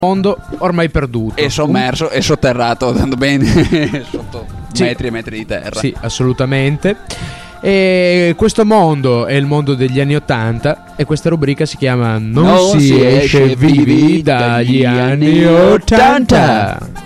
mondo ormai perduto e sommerso e sotterrato, andando bene sotto metri e metri di terra. Sì, assolutamente. E questo mondo è il mondo degli anni '80 e questa rubrica si chiama Non si esce vivi dagli anni '80.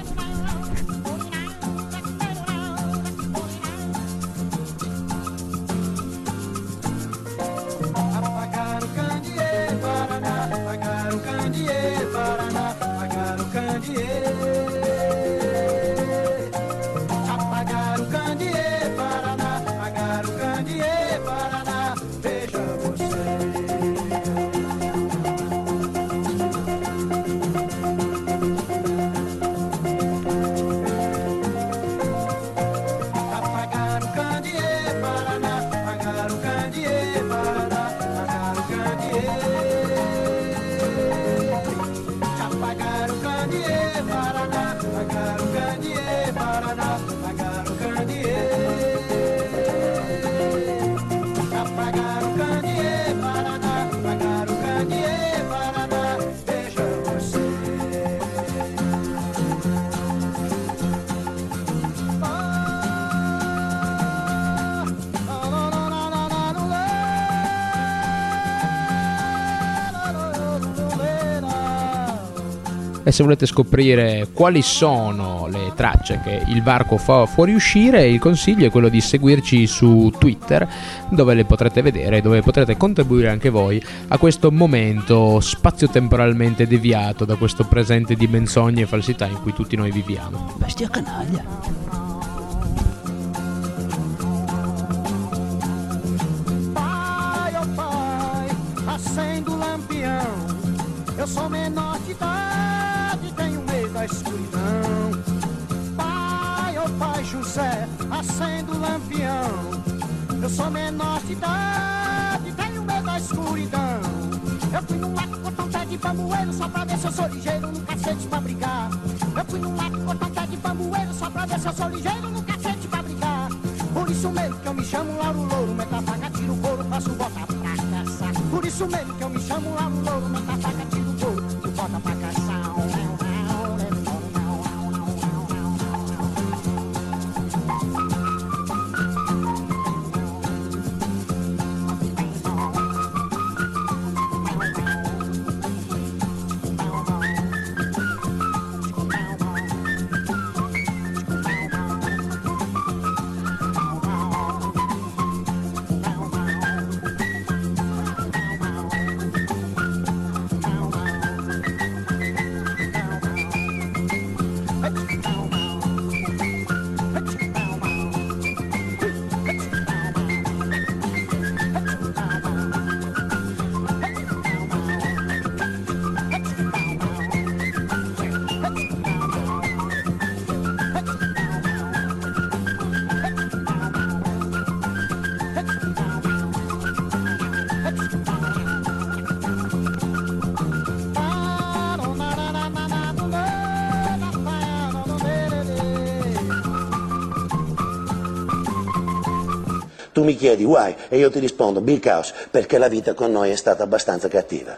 E se volete scoprire quali sono le tracce che il varco fa fuoriuscire, il consiglio è quello di seguirci su Twitter, dove le potrete vedere, dove potrete contribuire anche voi a questo momento spazio-temporalmente deviato da questo presente di menzogne e falsità in cui tutti noi viviamo. Bestia canaglia. Pai, oh pai, acende o lampião. Eu sou menor de idade, tenho medo da escuridão. Pai, oh pai José, acende o lampião. Eu sou menor de idade, tenho medo da escuridão. Eu fui num lago cortar um pé de bambueiro só pra ver se eu sou ligeiro no cacete pra brigar. Eu fui num lago cortar um pé de bambueiro só pra ver se eu sou ligeiro no cacete pra brigar. Por isso mesmo que eu me chamo Lauro Louro, meta a faca, tiro o couro, faço bota pra caçar. Por isso mesmo que eu me chamo Lauro Louro, meta a faca, tiro o couro, bota pra caçar. Tu mi chiedi why e io ti rispondo because, perché la vita con noi è stata abbastanza cattiva.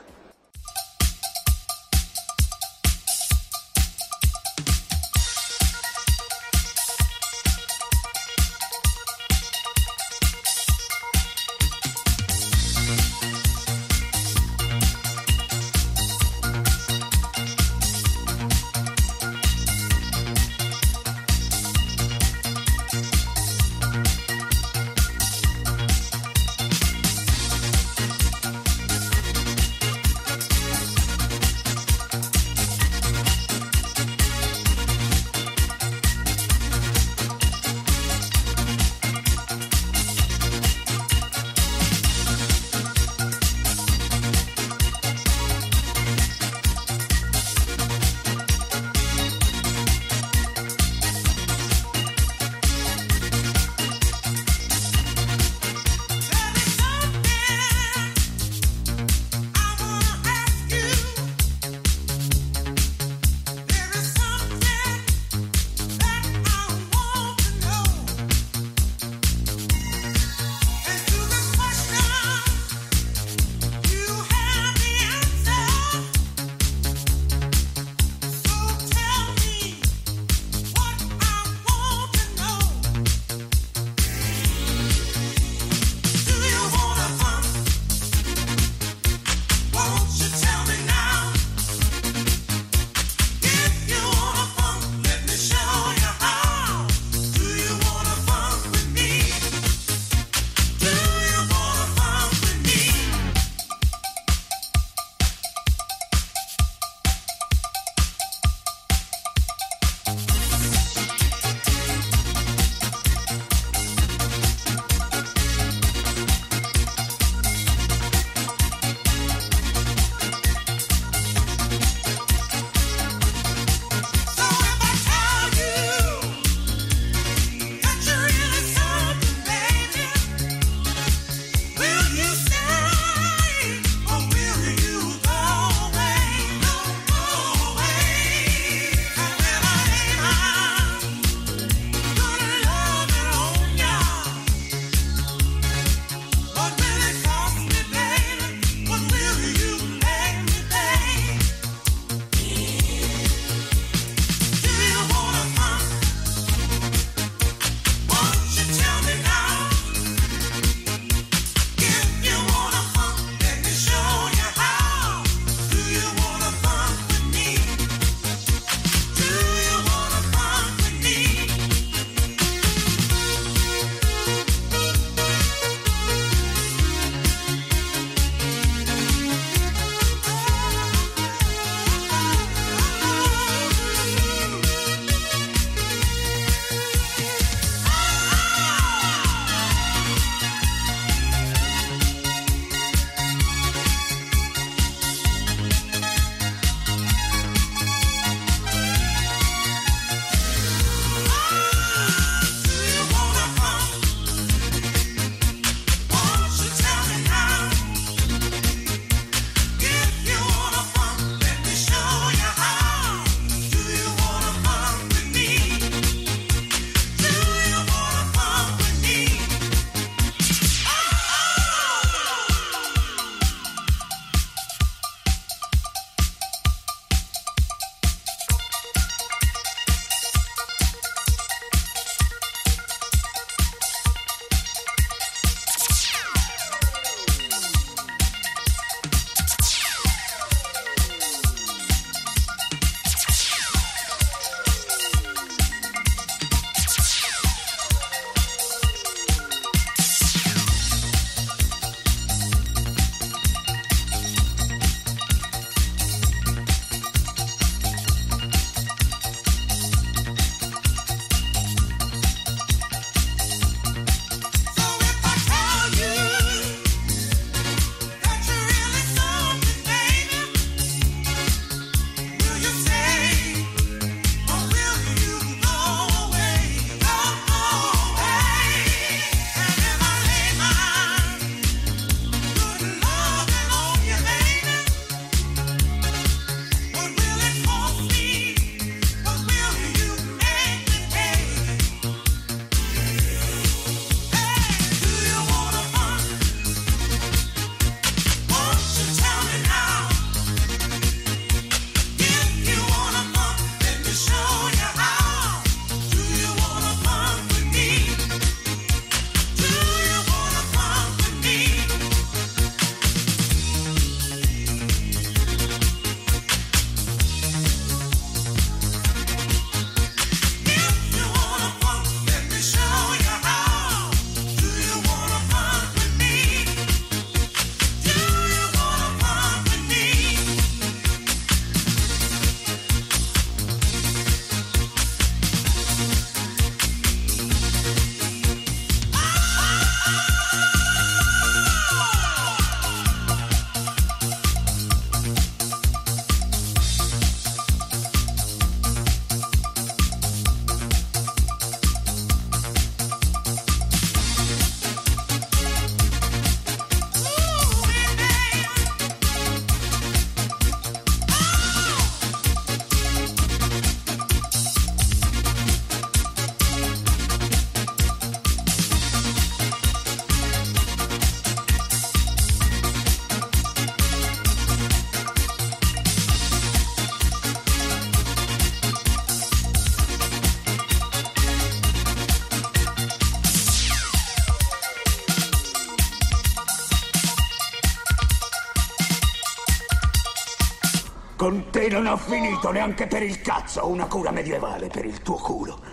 Con te non ho finito neanche per il cazzo, una cura medievale per il tuo culo.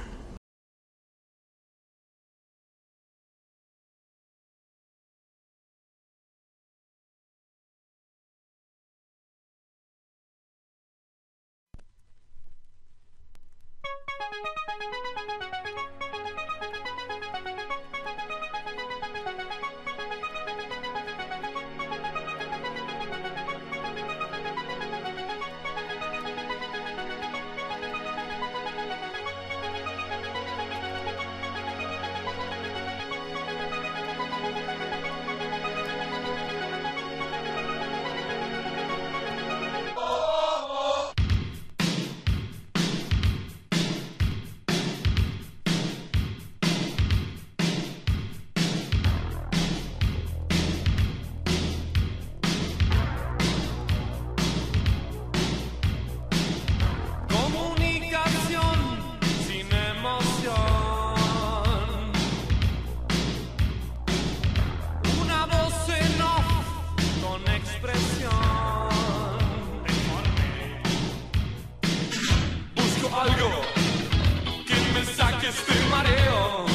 Algo que me saque este mareo.